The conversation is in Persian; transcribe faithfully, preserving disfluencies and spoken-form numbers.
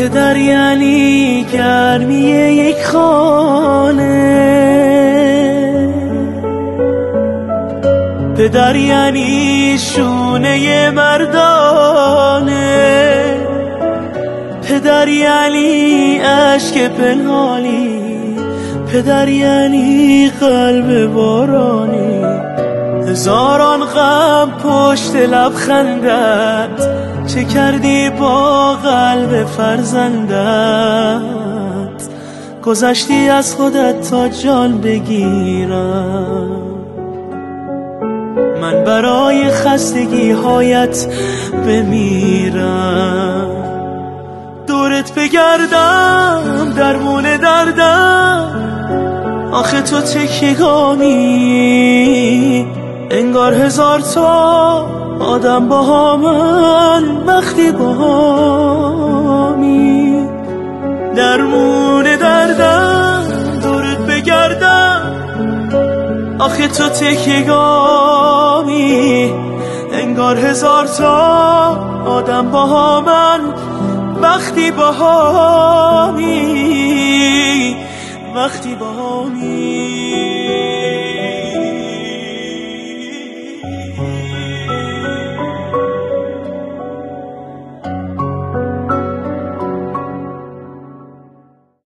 پدر یعنی گرمی یک خانه، پدر یعنی شونه مردانه، پدر یعنی عشق پنهانی، پدر یعنی قلب بارانی. هزاران غم پشت لبخندت، چه کردی با قلب فرزندت؟ گذشتی از خودت تا جان بگیرم، من برای خستگی هایت بمیرم. دورت بگردم درمون دردم، آخه تو تکیگامی، انگار هزار تا آدم با من وقتی با همی. درمون دردم دورت بگردم، آخه تو تکیگامی، انگار هزار تا آدم با من وقتی با همی، وقتی با همی.